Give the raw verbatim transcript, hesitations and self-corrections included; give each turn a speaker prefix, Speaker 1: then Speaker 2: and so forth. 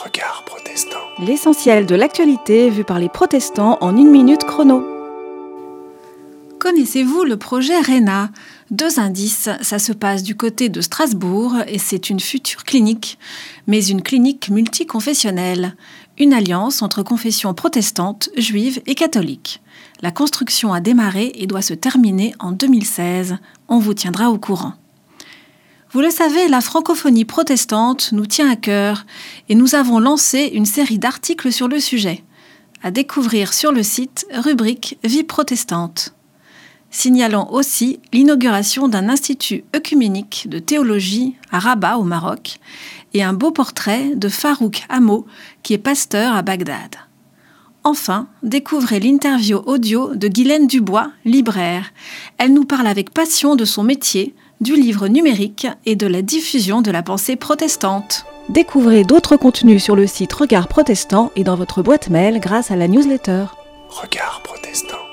Speaker 1: Regard protestant.
Speaker 2: L'essentiel de l'actualité vu par les protestants en une minute chrono.
Speaker 3: Connaissez-vous le projet RENA ? Deux indices, ça se passe du côté de Strasbourg et c'est une future clinique, mais une clinique multiconfessionnelle. Une alliance entre confessions protestantes, juives et catholiques. La construction a démarré et doit se terminer en deux mille seize. On vous tiendra au courant. Vous le savez, la francophonie protestante nous tient à cœur et nous avons lancé une série d'articles sur le sujet. À découvrir sur le site rubrique Vie protestante. Signalons aussi l'inauguration d'un institut œcuménique de théologie à Rabat au Maroc et un beau portrait de Farouk Hamo qui est pasteur à Bagdad. Enfin, découvrez l'interview audio de Guylaine Dubois, libraire. Elle nous parle avec passion de son métier, du livre numérique et de la diffusion de la pensée protestante.
Speaker 2: Découvrez d'autres contenus sur le site Regard Protestant et dans votre boîte mail grâce à la newsletter.
Speaker 1: Regard protestant.